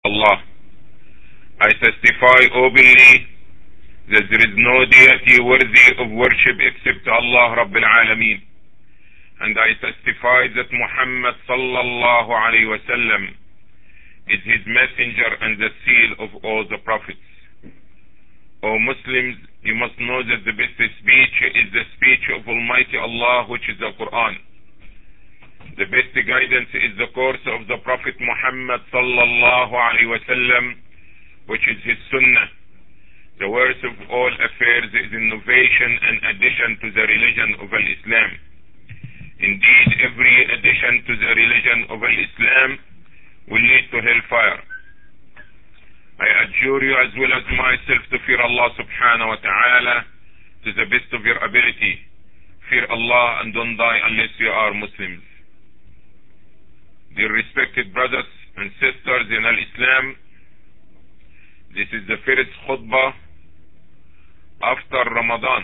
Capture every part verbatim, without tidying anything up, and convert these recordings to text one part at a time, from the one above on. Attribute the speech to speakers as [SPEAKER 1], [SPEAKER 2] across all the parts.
[SPEAKER 1] Allah. I testify openly that there is no deity worthy of worship except Allah Rabbil Alameen. And I testify that Muhammad sallallahu alayhi wa sallam is his messenger and the seal of all the prophets. O Muslims, you must know that the best speech is the speech of Almighty Allah, which is the Quran. The best guidance is the course of the Prophet Muhammad sallallahu alayhi wa sallam, which is his sunnah. The worst of all affairs is innovation and addition to the religion of Islam. Indeed, every addition to the religion of Islam will lead to hellfire. I adjure you as well as myself to fear Allah subhanahu wa ta'ala to the best of your ability. Fear Allah and don't die unless you are Muslims. Dear respected brothers and sisters in Al-Islam, this is the first khutbah after Ramadan.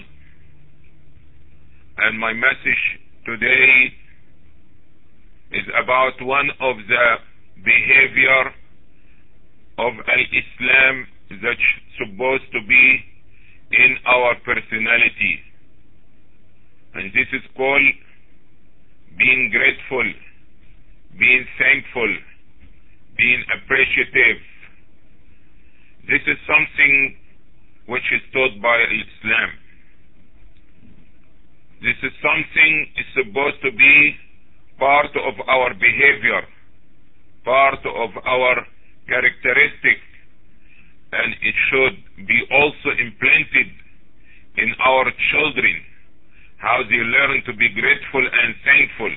[SPEAKER 1] And my message today is about one of the behavior of Al-Islam that's supposed to be in our personality. And this is called being grateful, being thankful, being appreciative. This is something which is taught by Islam. This is something is supposed to be part of our behavior, part of our characteristic, and it should be also implanted in our children, how they learn to be grateful and thankful.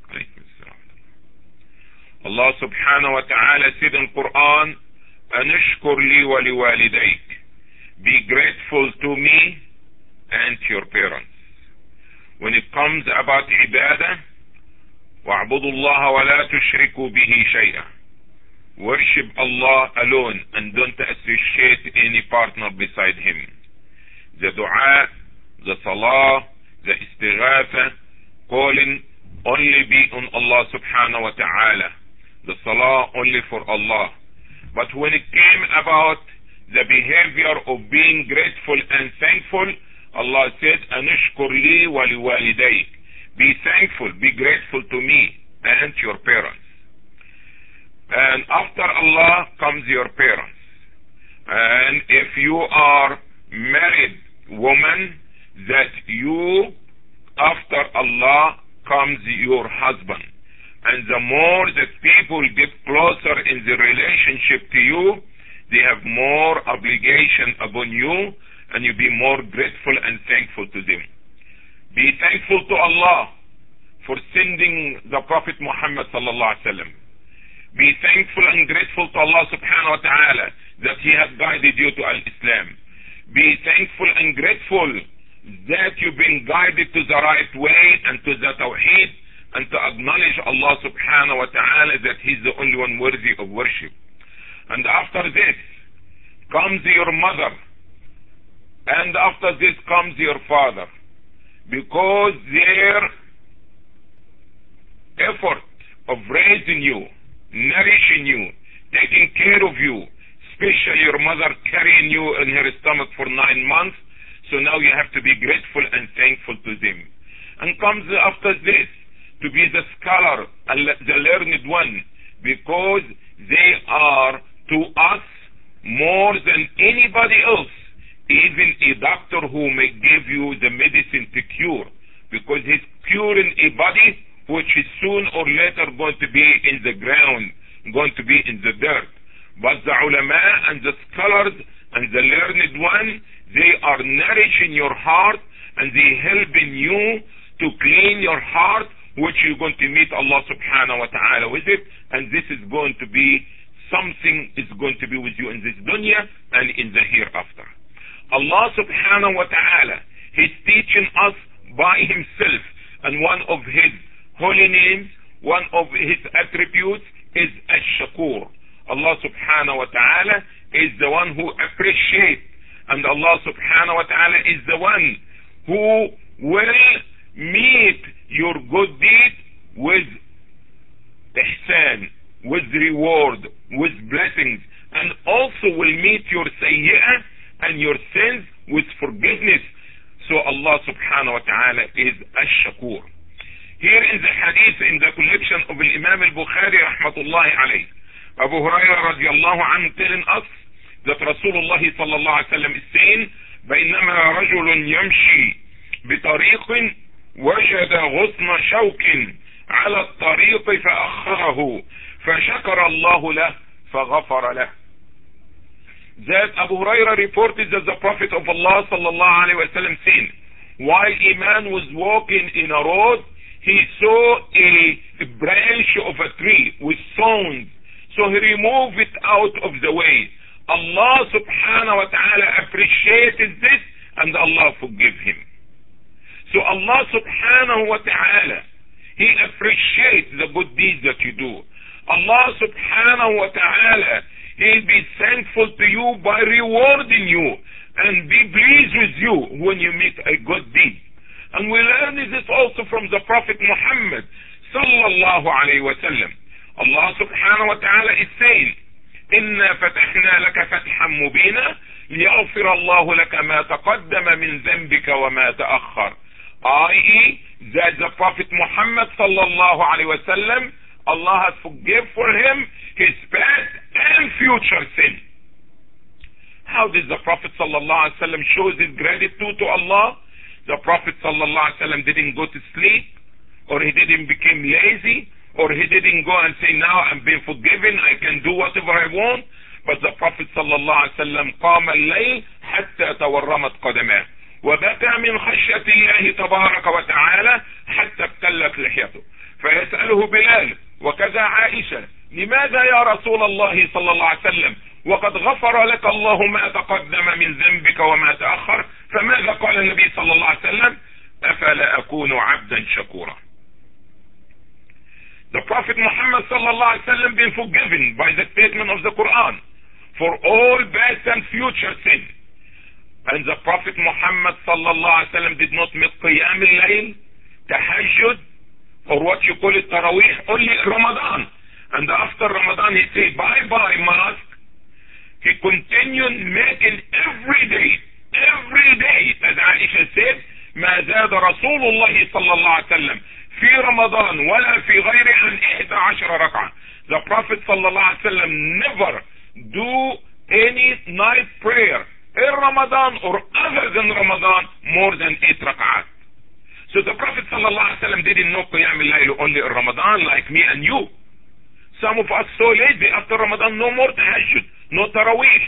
[SPEAKER 1] Allah subhanahu wa ta'ala said in Quran, "Anishkur li wa liwalidayk." Be grateful to me and to your parents. When it comes about ibadah, وَاعْبُدُوا اللَّهَ وَلَا تُشْرِكُوا بِهِ شَيْئًا. Worship Allah alone and don't associate any partner beside Him. The dua, the salah, the istighatha, calling only be on Allah subhanahu wa ta'ala. The salah only for Allah. But when it came about the behavior of being grateful and thankful, Allah said, "Anishkur li wa liwalidayk." Be thankful, be grateful to me and to your parents. And after Allah comes your parents. And if you are married woman, that you, after Allah, comes your husband. And the more that people get closer in the relationship to you, they have more obligation upon you, and you be more grateful and thankful to them. Be thankful to Allah for sending the Prophet Muhammad sallallahu alaihi wasallam. Be thankful and grateful to Allah subhanahu wa ta'ala that He has guided you to Al-Islam. Be thankful and grateful that you've been guided to the right way and to the Tawheed, and to acknowledge Allah subhanahu wa ta'ala that He's the only one worthy of worship. And after this comes your mother, and after this comes your father, because their effort of raising you, nourishing you, taking care of you, especially your mother carrying you in her stomach for nine months, so now you have to be grateful and thankful to them. And comes after this to be the scholar, the learned one, because they are to us more than anybody else, even a doctor who may give you the medicine to cure, because he's curing a body which is soon or later going to be in the ground, going to be in the dirt. But the ulama and the scholars and the learned one, they are nourishing your heart and they helping you to clean your heart, which you're going to meet Allah subhanahu wa ta'ala with it, and this is going to be something is going to be with you in this dunya and in the hereafter. Allah subhanahu wa ta'ala, He's teaching us by Himself, and one of His holy names, one of His attributes is Ash-Shakur. Allah subhanahu wa ta'ala is the one who appreciates, and Allah subhanahu wa ta'ala is the one who will meet your good deed with ihsan, with reward, with blessings, will meet your sayyi'ah and your sins with forgiveness. So Allah subhanahu wa ta'ala is ash-shakur. Here in the hadith, in the collection of Imam al-Bukhari rahmatullahi alayh, Abu Hurairah radiallahu anhu telling us that Rasulullah sallallahu alayhi wa sallam is saying, بينما رجل يمشي بطريق وجد غصن شوك على الطريق فأخره فشكر الله له فغفر له. That Abu Hurairah reported that the Prophet of Allah sallallahu alayhi wa sallam said, while a man was walking in a road, he saw a branch of a tree with thorns, so he removed it out of the way. Allah subhanahu wa ta'ala appreciated this and Allah forgave him. So Allah subhanahu wa ta'ala, He appreciates the good deeds that you do. Allah subhanahu wa ta'ala, He'll be thankful to you by rewarding you and be pleased with you when you make a good deed. And we learn this also from the Prophet Muhammad sallallahu alayhi wa sallam. Allah subhanahu wa ta'ala is saying, إِنَّا فَتَحْنَا لَكَ فَتْحًا مُبِينًا لِيَغْفِرَ اللَّهُ لَكَ مَا تَقَدَّمَ مِنْ ذَنْبِكَ وَمَا تَأَخَّرَ. that is, that the Prophet Muhammad sallallahu alayhi wa sallam, Allah has forgiven for him his past and future sin. How did the Prophet sallallahu alayhi wa sallam show his gratitude to Allah? The Prophet sallallahu alayhi wa sallam didn't go to sleep, or he didn't become lazy, or he didn't go and say, now I'm being forgiven, I can do whatever I want. But the Prophet sallallahu alayhi wa sallam قام الليل حتى تورمت قدماه وبكى من خشية الله تبارك وتعالى حتى ابتلت لحيته. فيسأله بلال وكذا عائشة، لماذا يا رسول الله صلى الله عليه وسلم وقد غفر لك الله ما تقدم من ذنبك وما تأخر؟ فماذا قال النبي صلى الله عليه وسلم؟ أفلا أكون عبدا شكورا. The Prophet Muhammad sallallahu alaihi wasallam been forgiven by the statement of the Quran for all past and future sin. And the Prophet Muhammad sallallahu alaihi wasallam did not make qiyam al-layl, tahajjud, or what you call it, tarawih, only Ramadan. And after Ramadan he said bye-bye mosque. He continued making every day, every day, as Aisha said, ما زاد رسول الله صلى الله عليه وسلم في رمضان ولا في غيره عن إحدى عشر ركعة. The Prophet صلى الله عليه وسلم never do any night prayer in Ramadan or other than Ramadan more than eight rak'at. So the Prophet صلى الله عليه وسلم didn't know Qiyam al-Layl only in Ramadan like me and you. Some of us so lazy after Ramadan, no more tahajjud, no tarawih.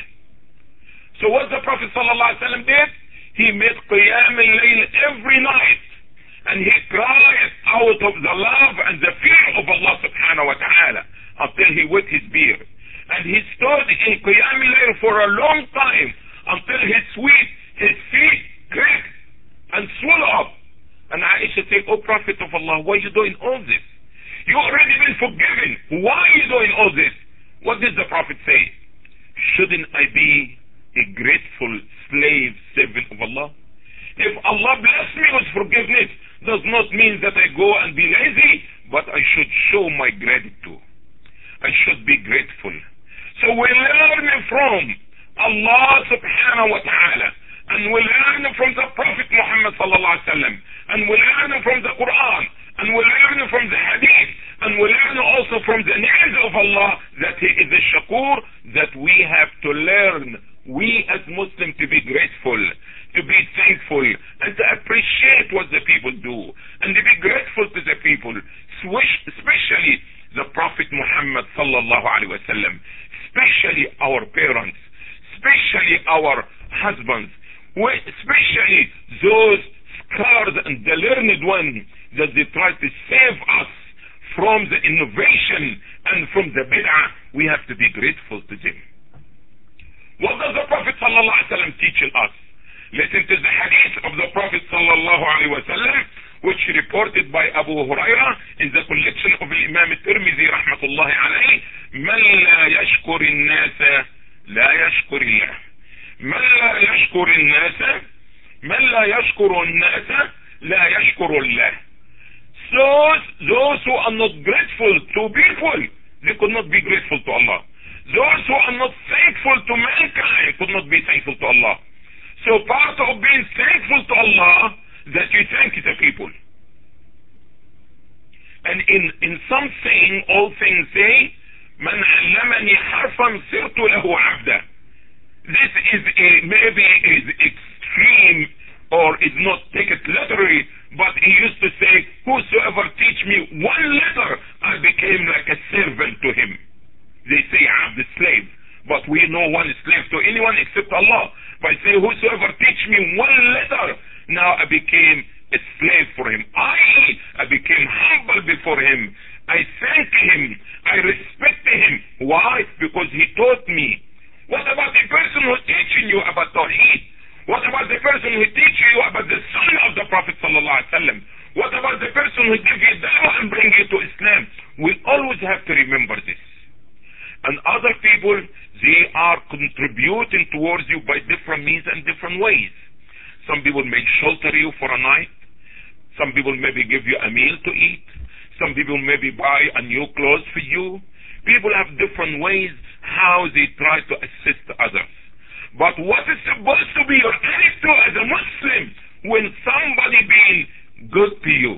[SPEAKER 1] So what the Prophet صلى الله عليه وسلم did? He made Qiyam al-Layl every night. And he cried out of the love and the fear of Allah subhanahu wa ta'ala until he wet his beard. And he stood in Qiyam al-Layl for a long time until his sweat, his feet cracked and swelled up. And Aisha said, "Oh Prophet of Allah, why are you doing all this? You already been forgiven. Why are you doing all this?" What did the Prophet say? Shouldn't I be a grateful slave, servant of Allah? If Allah bless me with forgiveness, does not mean that I go and be lazy, but I should show my gratitude. I should be grateful. So we learn from Allah subhanahu wa ta'ala, and we learn from the Prophet Muhammad sallallahu alaihi wasallam, and we learn from the Quran, and we learn from the Hadith, and we learn also from the names of Allah that He is a shakur, that we have to learn, we as Muslims, to be grateful, to be thankful, and to appreciate what the people do, and to be grateful to the people, especially the Prophet Muhammad sallallahu alaihi wasallam, especially our parents, especially our husbands, especially those scarred and the learned ones that they try to save us from the innovation and from the bid'ah. We have to be grateful to them. What does the Prophet sallallahu alaihi wasallam teach us? Listen to the hadith of the Prophet sallallahu alaihi wasallam, which reported by Abu Hurairah in the collection of Imam Tirmidhi rahmatullahi alayhi. Man la yashkur an-nas la yashkur Allah. Man la yashkur an-nas man la yashkur an-nas la yashkur Allah. So those who are not grateful to people, they could not be grateful to Allah. Those who are not thankful to mankind, could not be thankful to Allah. So part of being thankful to Allah, that you thank the people. And in, in some saying, all things say, من علمني حرفا صرت له عبدا. This is a, maybe is extreme or is not take it literally, but he used to say, whosoever teach me one letter, I became like a servant to him. They say abd, slave, but we know one slave to anyone except Allah. But say, whosoever teach me one letter, now I became a slave for him. I, I became humble before him. I thank him. I respect him. Why? Because he taught me. What about the person who teaching you about Tawheed? What about the person who teaches you about the Sunnah of the Prophet sallallahu alaihi wasallam? What about the person who gives you da'wah and bring you to Islam? We always have to remember this. And other people, they are contributing towards you by different means and different ways. Some people may shelter you for a night. Some people maybe give you a meal to eat. Some people maybe buy a new clothes for you. People have different ways how they try to assist others. But what is supposed to be your attitude as a Muslim when somebody being good to you?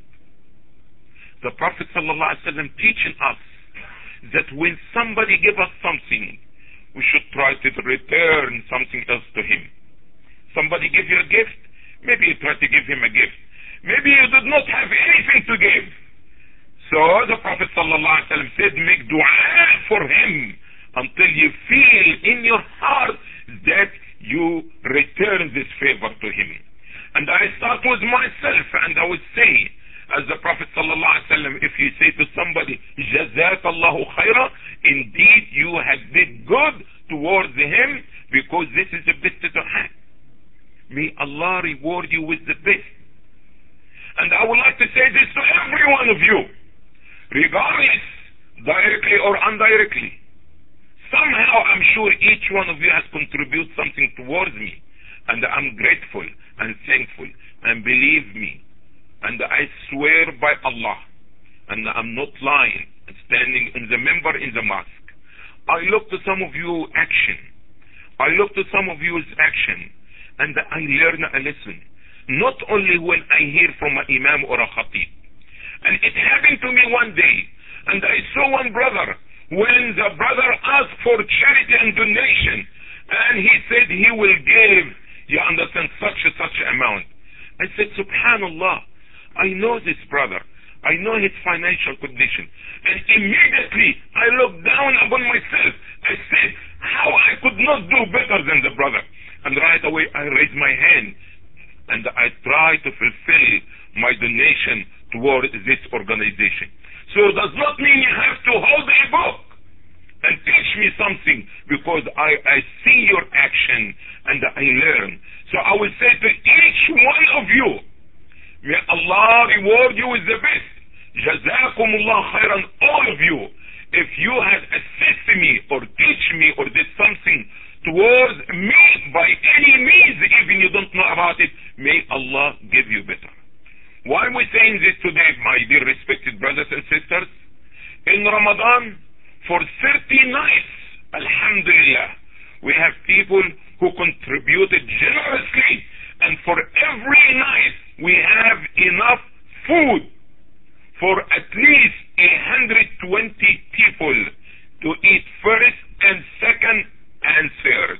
[SPEAKER 1] The Prophet ﷺ teaching us that when somebody give us something, we should try to return something else to him. Somebody give you a gift, maybe you try to give him a gift. Maybe you did not have anything to give. So the Prophet ﷺ said, make dua for him until you feel in your heart that you return this favor to him. And I start with myself, and I would say, as the Prophet ﷺ, if you say to somebody, Jazakallahu khaira, indeed you have did good towards him, because this is the best to have. May Allah reward you with the best. And I would like to say this to every one of you, regardless, directly or indirectly. Somehow I'm sure each one of you has contributed something towards me, and I'm grateful and thankful, and believe me, and I swear by Allah, and I'm not lying, standing in the member in the mosque, I look to some of you action, I look to some of you's action, and I learn a lesson, not only when I hear from an imam or a khatib. And it happened to me one day, and I saw one brother, when the brother asked for charity and donation, and he said he will give, you understand, such and such amount. I said, Subhanallah, I know this brother. I know his financial condition. And immediately I looked down upon myself. I said, how I could not do better than the brother. And right away I raised my hand, and I try to fulfill my donation toward this organization. So it does not mean you have to hold a book and teach me something, because I, I see your action and I learn. So I will say to each one of you, may Allah reward you with the best. Jazakumullah khairan, all of you. If you have assisted me or teach me or did something towards me by any means, even you don't know about it, may Allah give you better. Why are we saying this today, my dear respected brothers and sisters? In Ramadan, for thirty nights, alhamdulillah, we have people who contributed generously, and for every night we have enough food for at least one hundred twenty people to eat first and second and third.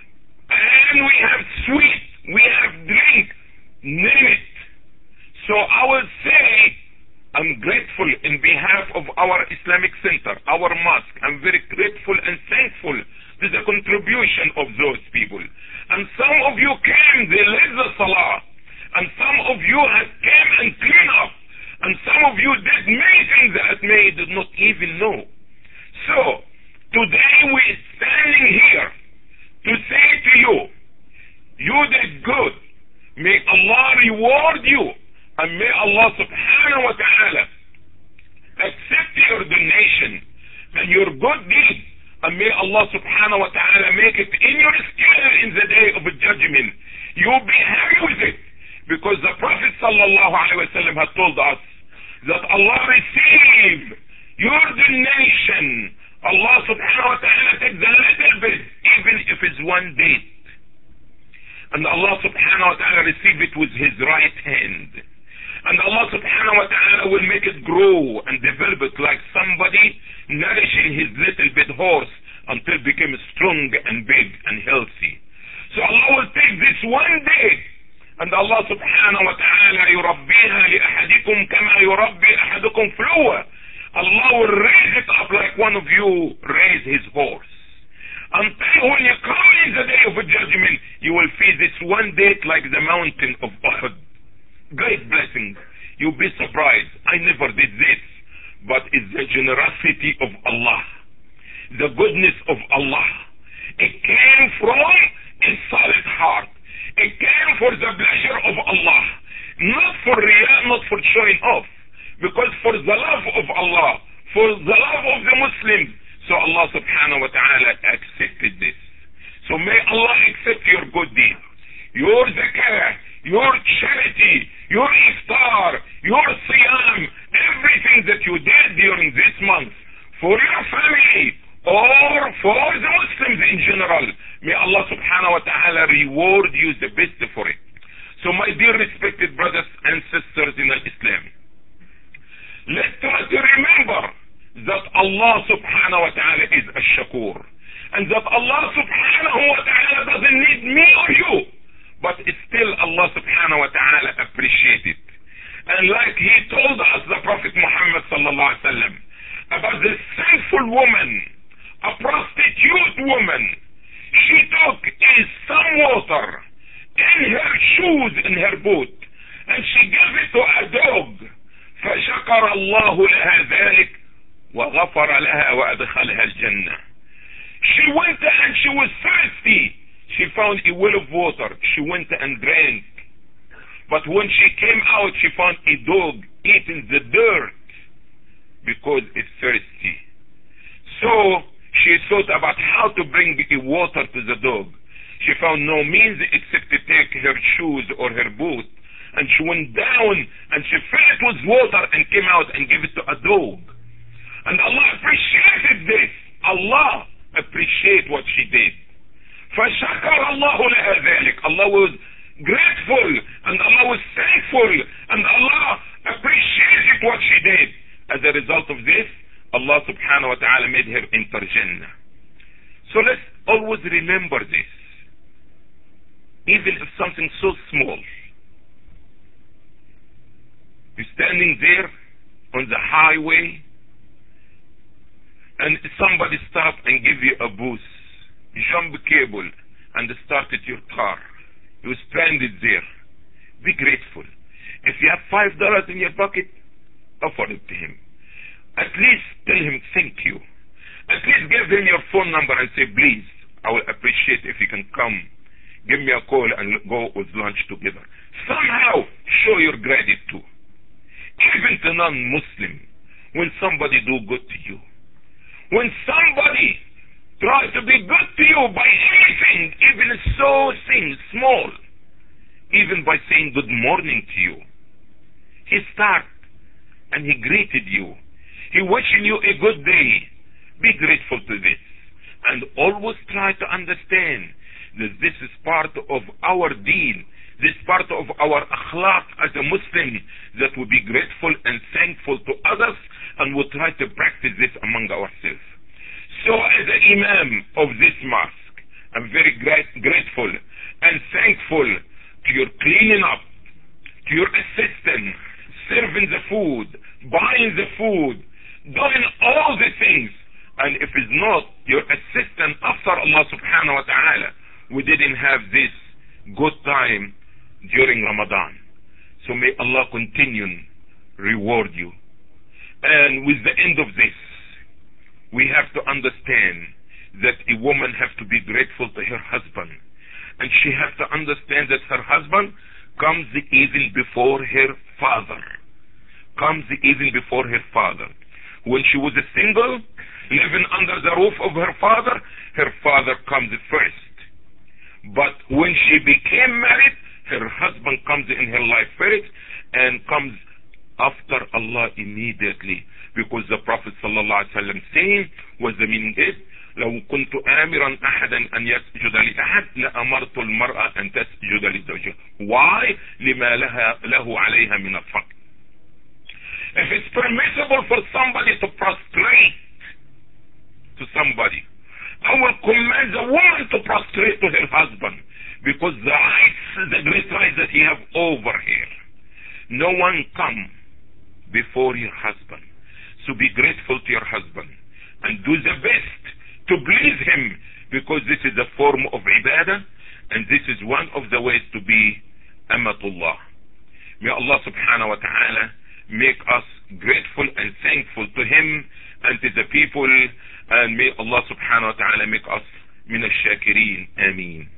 [SPEAKER 1] And we have sweet, we have drink, name it. So I will say, I'm grateful in behalf of our Islamic Center, our mosque. I'm very grateful and thankful to the contribution of those people. And some of you came, they led the salah. And some of you have came and cleaned up. And some of you did many things that may did not even know. So, today we're standing here to say to you, you did good. May Allah reward you. And may Allah subhanahu wa ta'ala accept your donation and your good deed. And may Allah subhanahu wa ta'ala make it in your scale in the day of judgment. You'll be happy with it. Because the Prophet sallallahu alayhi wa sallam had told us that Allah receive your donation. Allah subhanahu wa ta'ala takes a little bit, even if it's one date, and Allah subhanahu wa ta'ala receive it with his right hand, and Allah subhanahu wa ta'ala will make it grow and develop it like somebody nourishing his little bit horse until it became strong and big and healthy. So Allah will take this one day, and Allah subhanahu wa ta'ala يربيها لأحدكم كما يربي أحدكم فلوة. Allah will raise it up like one of you raise his horse, until when you come in the day of judgment, you will feel this one date like the mountain of Uhud. Great blessing. You'll be surprised. I never did this, but it's the generosity of Allah, the goodness of Allah. It came from a solid heart. It came for the pleasure of Allah, not for riyah, not for showing off, because for the love of Allah, for the love of the Muslims. So Allah subhanahu wa ta'ala accepted this. So may Allah accept your good deed, your zakah, your charity, your iftar, your siyam, everything that you did during this month for your family or for the Muslims in general. May Allah subhanahu wa ta'ala reward you the best for it. So my dear respected brothers and sisters in Islam, let's try to remember that Allah subhanahu wa ta'ala is a shakur, and that Allah subhanahu wa ta'ala doesn't need me or you, but still Allah subhanahu wa ta'ala appreciates it. And like he told us, the Prophet Muhammad sallallahu alaihi wasallam, about the sinful woman, a prostitute woman, she took is some water in her shoes, in her boot, and she gave it to a dog. فشكر الله لها ذلك وغفر لها وأدخلها الجنة. She went and she was thirsty. She found a well of water. She went and drank. But when she came out, she found a dog eating the dirt because it's thirsty. So she thought about how to bring the water to the dog. She found no means except to take her shoes or her boot. And she went down and she filled it with water and came out and gave it to a dog. And Allah appreciated this. Allah appreciated what she did. فَشَكَرَ اللَّهُ لَهَا ذَلِكَ. Allah was grateful and Allah was thankful and Allah appreciated what she did. As a result of this, Allah subhanahu wa ta'ala made her enter Jannah. So let's always remember this. Even if something so small, you're standing there on the highway and somebody stop and give you a boost, you jump the cable and started your car. You stranded there. Be grateful. If you have five dollars in your pocket, offer it to him. At least tell him thank you. At least give him your phone number and say, please, I will appreciate if you can come. Give me a call and go with lunch together. Somehow show your gratitude. Even to non-Muslim, when somebody do good to you, when somebody tries to be good to you by anything, even so thing small, even by saying good morning to you, he started and he greeted you. He wishing you a good day. Be grateful to this, and always try to understand that this is part of our deen. This part of our akhlaq as a Muslim, that we be grateful and thankful to others, and we try to practice this among ourselves. So as an imam of this mosque, I'm very great, grateful and thankful to your cleaning up, to your assistant, serving the food, buying the food, doing all the things. And if it's not your assistant after Allah subhanahu wa ta'ala, we didn't have this good time during Ramadan. So may Allah continue reward you. And with the end of this, we have to understand that a woman has to be grateful to her husband, and she has to understand that her husband comes even before her father. Comes even before her father. When she was a single, living under the roof of her father, her father comes first. But when she became married, her husband comes in her life first and comes after Allah immediately, because the Prophet sallallahu alaihi wasallam saying was the meaning is, لو كنت آمرا أحدا أن يسجد لأحد لأمرت المرأة أن تسجد لزوجها. Why? لما لها له عليها من الفضل. If it's permissible for somebody to prostrate to somebody, I will command the woman to prostrate to her husband, because the rights, the great rights that he have over her. No one come before your husband. So be grateful to your husband and do the best to please him, because this is a form of ibadah, and this is one of the ways to be amatullah. May Allah subhanahu wa ta'ala make us grateful and thankful to him and to the people, and may Allah subhanahu wa ta'ala make us min ash-shakirin. Ameen.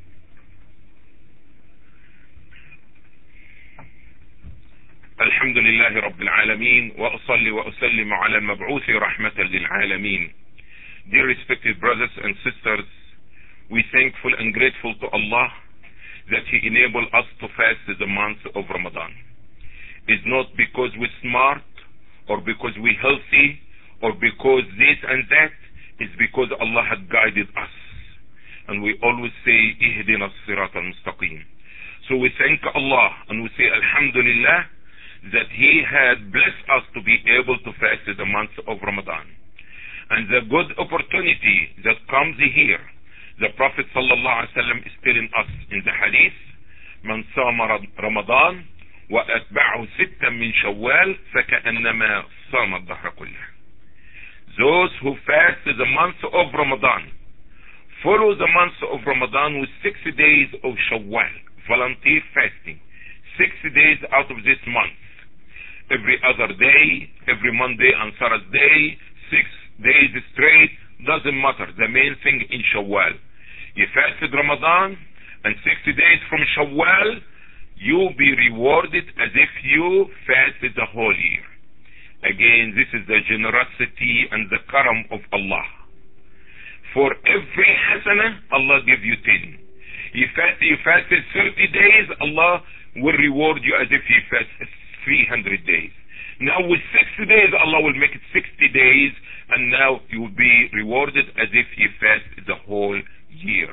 [SPEAKER 1] الحمد لله رب العالمين وأصلي وأسلم على المبعوث رحمة للعالمين. Dear respected brothers and sisters, we thankful and grateful to Allah that He enabled us to fast the month of Ramadan. It's not because we're smart or because we're healthy or because this and that. It's because Allah had guided us. And we always say, Ihdina as-sirat al-mustaqim. So we thank Allah and we say, Alhamdulillah, that He had blessed us to be able to fast the month of Ramadan. And the good opportunity that comes here, the Prophet sallallahu alaihi wasallam is telling us in the hadith, Man sama Ramadan wa atba'ahu sittan min Shawwal faka'annama sama ad-dahr kullah. Those who fast the month of Ramadan, follow the month of Ramadan with six days of Shawwal, volunteer fasting, six days out of this month. Every other day, every Monday and Thursday, six days straight, doesn't matter. The main thing in Shawwal. You fasted Ramadan, and sixty days from Shawwal, you'll be rewarded as if you fasted the whole year. Again, this is the generosity and the karam of Allah. For every hasanah, Allah give you ten. You fast, you fasted thirty days, Allah will reward you as if you fasted three hundred days. Now with sixty days, Allah will make it sixty days, and now you will be rewarded as if you fasted the whole year.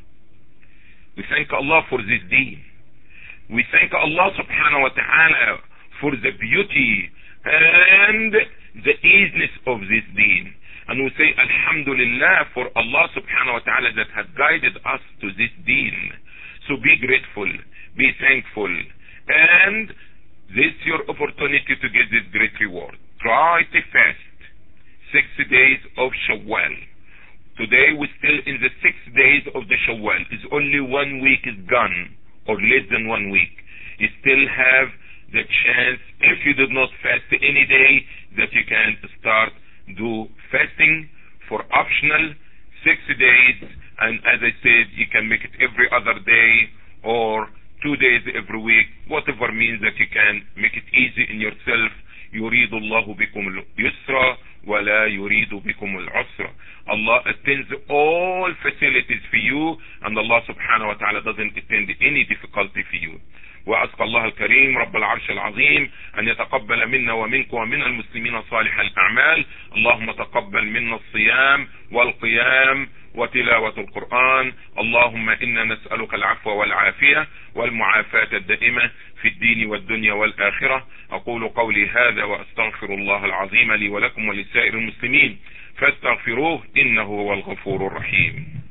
[SPEAKER 1] We thank Allah for this deen. We thank Allah subhanahu wa ta'ala for the beauty and the easiness of this deen. And we say Alhamdulillah for Allah subhanahu wa ta'ala that has guided us to this deen. So be grateful, be thankful, and this is your opportunity to get this great reward. Try to fast sixty days of Shawwal. Today we're still in the six days of the Shawwal. It's only one week is gone, or less than one week. You still have the chance, if you did not fast any day, that you can start do fasting for optional six days. And as I said, you can make it every other day or two days every week, whatever means that you can make it easy in yourself. يريد الله بكم اليسر ولا يريد بكم العسر. Allah attends all facilities for you, and Allah subhanahu wa ta'ala doesn't attend any difficulty for you. وأسأل الله الكريم رب العرش العظيم أن يتقبل منا ومنكم ومن المسلمين صالح الأعمال. اللهم تقبل منا الصيام والقيام وتلاوة القرآن. اللهم إنا نسألك العفو والعافية والمعافاة الدائمة في الدين والدنيا والآخرة. أقول قولي هذا وأستغفر الله العظيم لي ولكم ولسائر المسلمين فاستغفروه إنه هو الغفور الرحيم.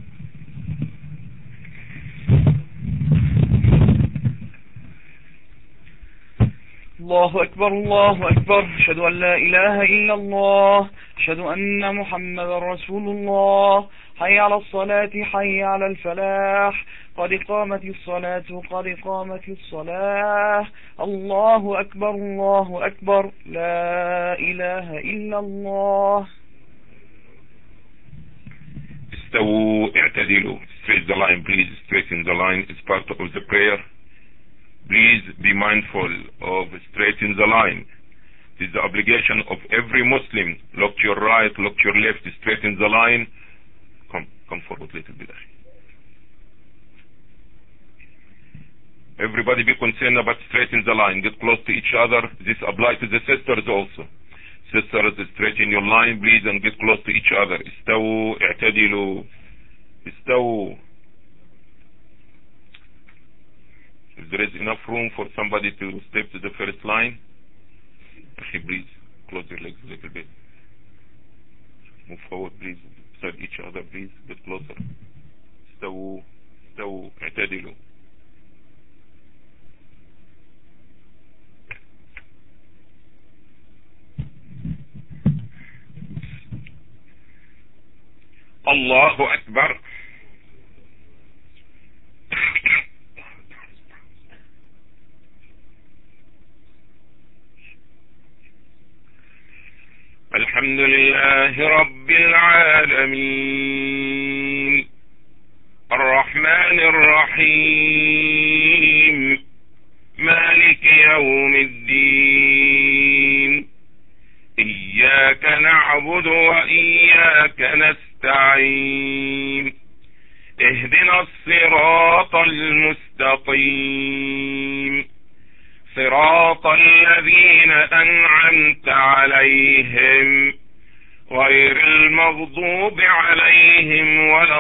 [SPEAKER 2] الله أكبر الله أكبر أشهد أن لا إله إلا الله أشهد أن محمد رسول الله حي على الصلاة حي على الفلاح قد قامت الصلاة قد قامت الصلاة الله أكبر الله أكبر لا إله إلا الله.
[SPEAKER 1] استووا اعتدلوا. Straight the line, please. Straighten the line. It's part of the prayer. Please be mindful of straightening the line. It is the obligation of every Muslim. Look to your right, look to your left, straighten the line. Come, come forward a little bit. Everybody be concerned about straightening the line. Get close to each other. This applies to the sisters also. Sisters, straighten your line please and get close to each other. استووا اعتدلوا استووا. If there is enough room for somebody to step to the first line, okay, please close your legs a little bit. Move forward please. Beside each other please. Get closer. استووا استووا اعتدلوا. الله أكبر. الحمد لله رب العالمين الرحمن الرحيم مالك يوم الدين إياك نعبد وإياك نستعين اهدنا الصراط المستقيم صراط الذين أنعمت عليهم غير المغضوب عليهم ولا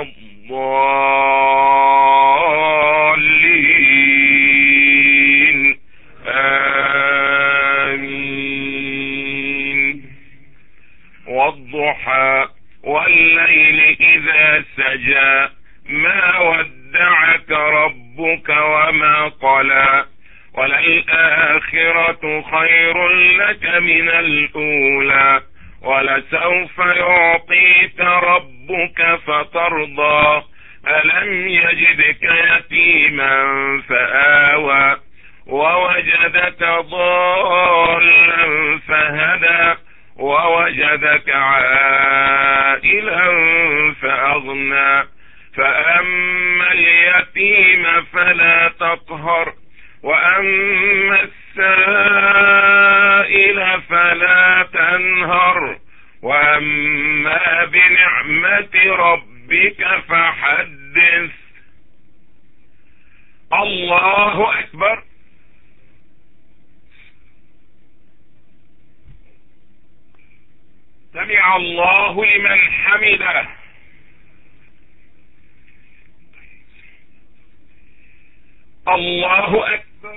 [SPEAKER 1] الضالين آمين. والضحى والليل إذا سجى ما ودعك ربك وما قلى وللآخرة خير لك من الأولى ولسوف يعطيك ربك فترضى ألم يجدك يتيما فآوى ووجدك ضالا فهدى ووجدك عائلا فأغنى فأما اليتيم فلا تقهر وأما السائل فلا تنهر وأما بنعمة ربك فحدث. الله أكبر. سمع الله لمن حمده. الله أكبر.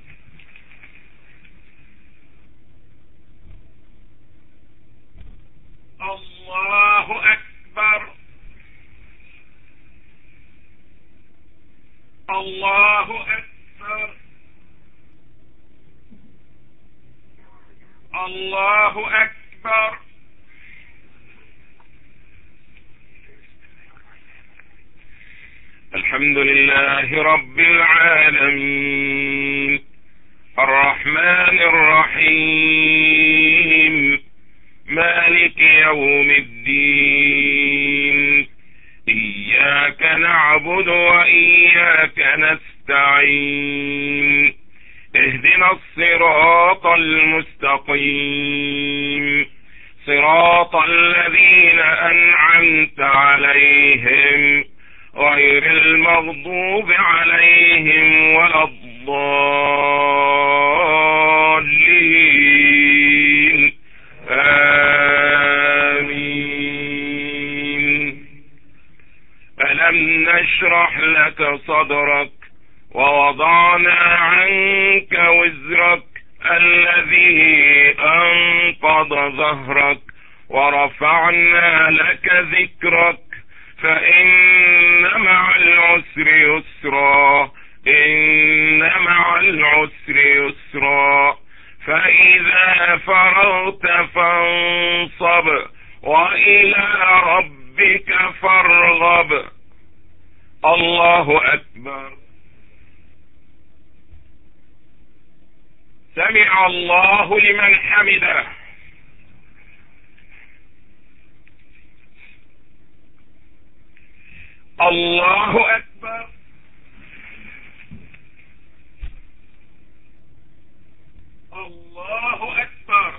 [SPEAKER 1] الله أكبر. الله أكبر. الله أكبر. الحمد لله رب العالمين الرحمن الرحيم مالك يوم الدين إياك نعبد وإياك نستعين اهدنا الصراط المستقيم صراط الذين أنعمت عليهم غير المغضوب عليهم ولا الضالين آمين. ألم نشرح لك صدرك ووضعنا عنك وزرك الذي أنقض ظهرك ورفعنا لك ذكرك فإن مع العسر يسرا إن مع العسر يسرا فإذا فرغت فانصب وإلى ربك فارغب. الله أكبر. سمع الله لمن حمده. الله أكبر. الله أكبر.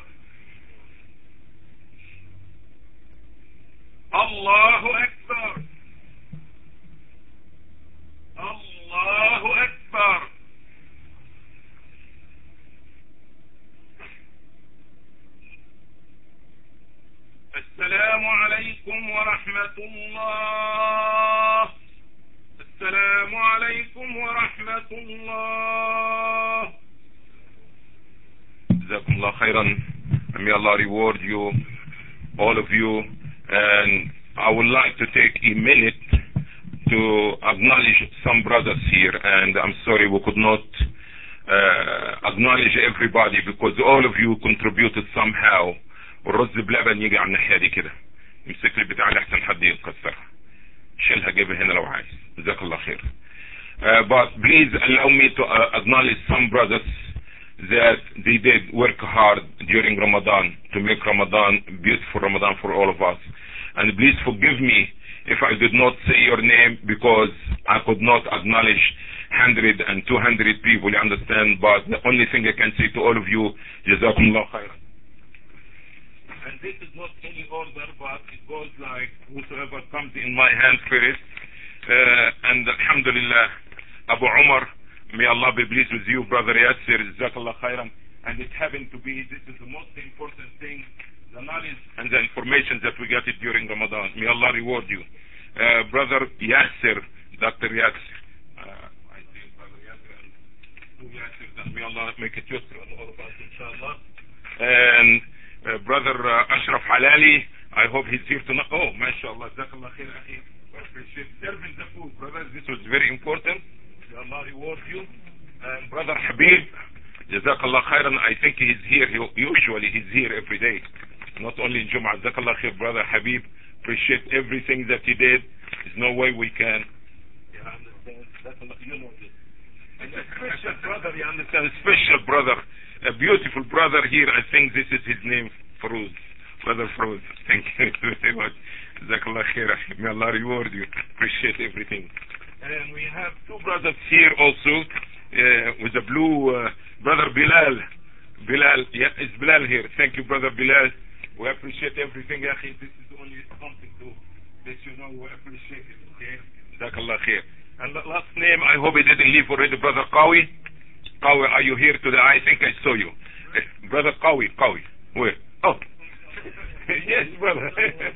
[SPEAKER 1] الله أكبر. الله أكبر. ورحمة الله. السلام عليكم ورحمة الله. جزاكم الله خيرا. May Allah reward you, all of you, and I would like to take a minute to acknowledge some brothers here, and I'm sorry we could not uh, acknowledge everybody because all of you contributed somehow. والرز بلبن يجي على الناحية دي كده، يمسك لي بتاع احسن حد يكسرها، شيلها جيبها هنا لو عايز. جزاك الله خير. Uh, but please allow me to uh, acknowledge some brothers that they did work hard during Ramadan to make Ramadan beautiful Ramadan for all of us. And please forgive me if I did not say your name because I could not acknowledge one hundred and two hundred people, you understand? But the only thing I can say to all of you, Jazakumullah khairan. And this is not any order, but it goes like whosoever comes in my hand first. Uh, and alhamdulillah, Abu Umar, may Allah be pleased with you, brother Yasser, Jazakallah khairan. And it happened to be, this is the most important thing, the knowledge and the information that we got it during Ramadan. May Allah reward you. Uh, brother Yasser, Doctor Yasser, uh, I see brother Yasser and two Yasser, that may Allah make it useful on all of us, inshallah. And uh, brother uh, Ashraf Halali, I hope he's here tonight. Oh, mashallah, Jazakallah khair, akhi. I appreciate serving the food, brothers. This was very important. May Allah reward you. And brother Habib, Jazakallah khairan, I think he's here. He, usually he's here every day. Not only in Jum'ah. Jazakallah khair, brother Habib. Appreciate everything that he did. There's no way we can. You understand? Jazakallah, you know this. And a special brother, you understand? A special brother. A beautiful brother here. I think this is his name, Farouz. Brother Farouz. Thank you very much. Jazakallah khair. May Allah reward you. Appreciate everything. And we have two brothers here also. Uh, with the blue, uh, brother Bilal. Bilal, yeah, it's Bilal here. Thank you, brother Bilal. We appreciate everything, Akhi. This is only something to let you know we appreciate it, okay? Jazakallah khair. And the last name, I hope he didn't leave already, brother Qawi. Qawi, are you here today? I think I saw you. Uh, brother Qawi, Qawi. Where? Oh. Yes, brother.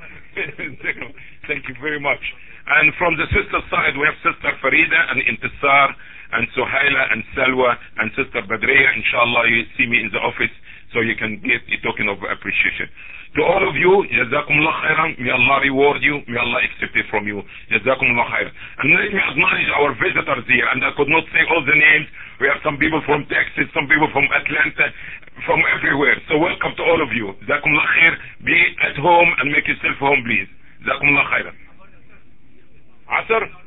[SPEAKER 1] Thank you very much. And from the sister side, we have Sister Farida and Intisar and Suhaila and Salwa and Sister Badriya. Inshallah, you see me in the office so you can get a token of appreciation. To all of you, Jazakumullah khairan. May Allah reward you. May Allah accept it from you. Jazakumullah khairan. And let me acknowledge our visitors here. And I could not say all the names. We have some people from Texas, some people from Atlanta, from everywhere. So welcome to all of you. Jazakumullah khair. Be at home and make yourself home, please. Jazakumullah khairan. Asr.